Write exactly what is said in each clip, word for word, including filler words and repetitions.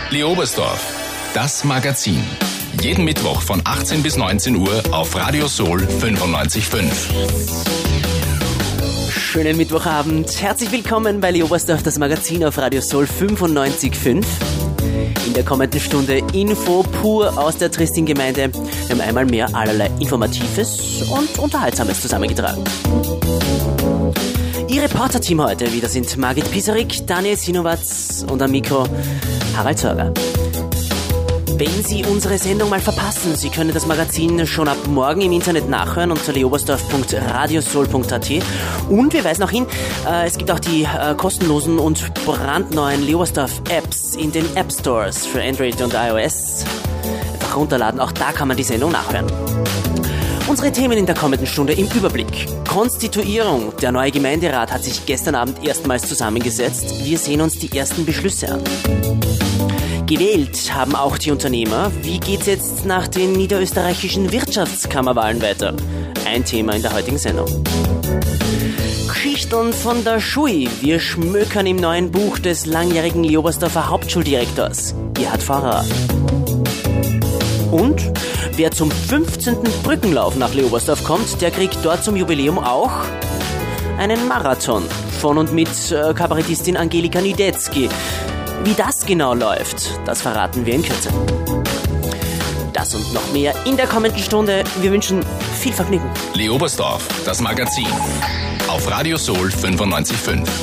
Leobersdorf, das Magazin. Jeden Mittwoch von achtzehn bis neunzehn Uhr auf Radio Soul fünfundneunzig Komma fünf. Schönen Mittwochabend. Herzlich willkommen bei Leobersdorf, das Magazin auf Radio Soul fünfundneunzig Komma fünf. In der kommenden Stunde Info pur aus der Tristin-Gemeinde. Wir haben einmal mehr allerlei Informatives und Unterhaltsames zusammengetragen. Ihr Reporter-Team heute wieder sind Margit Pisarik, Daniel Sinowatz und am Mikro Harald Sorger. Wenn Sie unsere Sendung mal verpassen, Sie können das Magazin schon ab morgen im Internet nachhören unter leobersdorf punkt radiosoul punkt at. Und wir weisen auch hin, äh, es gibt auch die äh, kostenlosen und brandneuen Leobersdorf-Apps in den App Stores für Android und iOS. Einfach runterladen, auch da kann man die Sendung nachhören. Unsere Themen in der kommenden Stunde im Überblick. Konstituierung. Der neue Gemeinderat hat sich gestern Abend erstmals zusammengesetzt. Wir sehen uns die ersten Beschlüsse an. Gewählt haben auch die Unternehmer. Wie geht's jetzt nach den niederösterreichischen Wirtschaftskammerwahlen weiter? Ein Thema in der heutigen Sendung. Geschichten von der Schui. Wir schmökern im neuen Buch des langjährigen Leobersdorfer Hauptschuldirektors, Gerhard Pfarrer. Und wer zum fünfzehnten Brückenlauf nach Leobersdorf kommt, der kriegt dort zum Jubiläum auch einen Marathon von und mit äh, Kabarettistin Angelika Niedetzky. Wie das genau läuft, das verraten wir in Kürze. Das und noch mehr in der kommenden Stunde. Wir wünschen viel Vergnügen. Leobersdorf, das Magazin. Auf Radio Soul fünfundneunzig Komma fünf.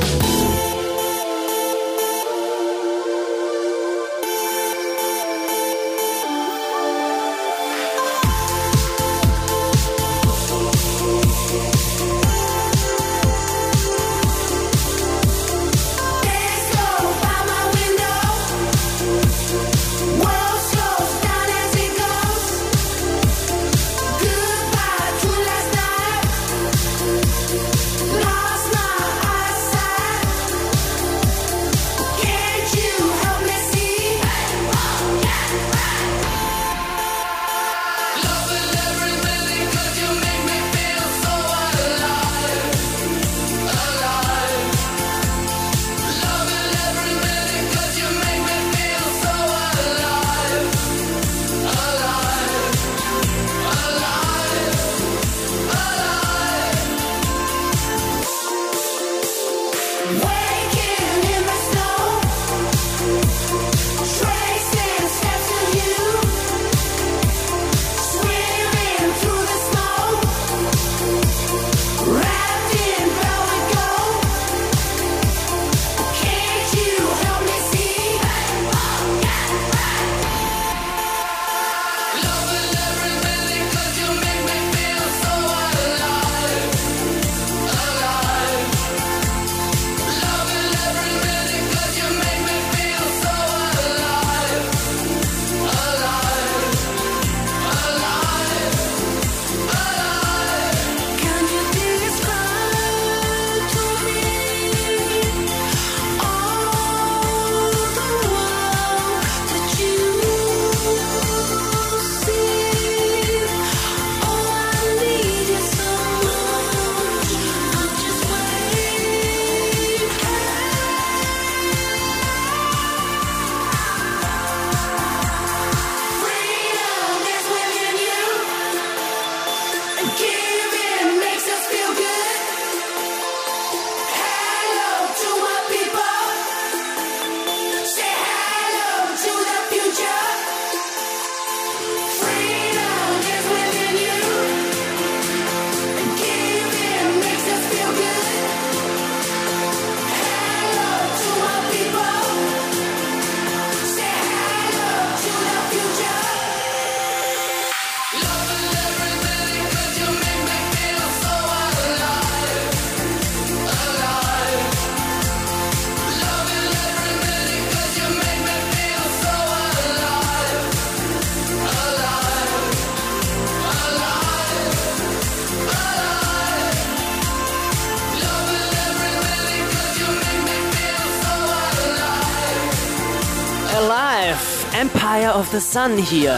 Empire of the Sun hier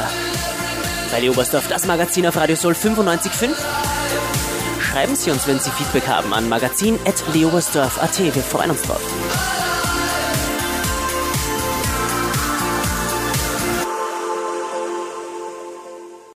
bei Leobersdorf, das Magazin auf Radio Soul fünfundneunzig Komma fünf. Schreiben Sie uns, wenn Sie Feedback haben, an magazin at leobersdorf punkt at. Wir freuen uns drauf.